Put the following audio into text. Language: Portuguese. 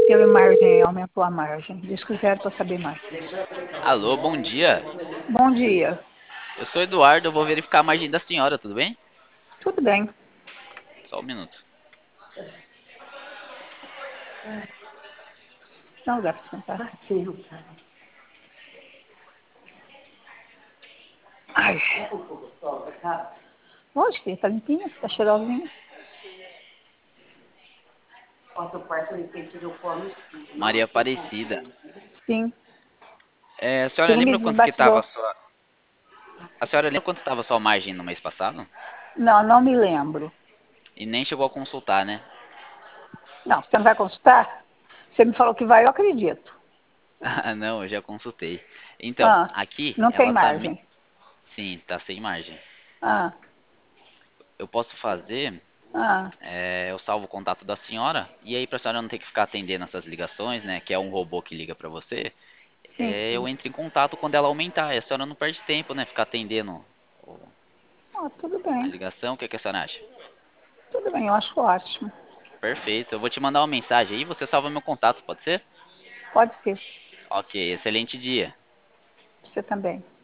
Teve margem, aumentou a margem. Diz que zero para saber mais. Alô, bom dia. Bom dia. Eu sou Eduardo, eu vou verificar a margem da senhora, tudo bem? Tudo bem. Só um minuto. Dá um lugar para sentar. Ai. Hoje, filha, tá limpinha, tá cheirosinha. Maria Aparecida. Sim. A senhora Ele me lembra quanto que estava a desbatizou. sua... A senhora lembra quanto estava a sua margem no mês passado? Não, não me lembro. E nem chegou a consultar, né? Não, você não vai consultar? Você me falou que vai, eu acredito. Ah, não, eu já consultei. Então, Ah, aqui não tem ela tá... margem. Sim, tá sem margem. Ah, Eu posso fazer... ah, Eu salvo o contato da senhora, e aí pra senhora não ter que ficar atendendo essas ligações, né? Que é um robô que liga pra você. sim. Eu entro em contato quando ela aumentar. E a senhora não perde tempo, né? Ficar atendendo Ah, tudo a bem. ligação. O que a senhora acha? Tudo bem, eu acho ótimo. Perfeito. Eu vou te mandar uma mensagem aí, você salva meu contato, pode ser? Pode ser. Ok, excelente dia. Você também.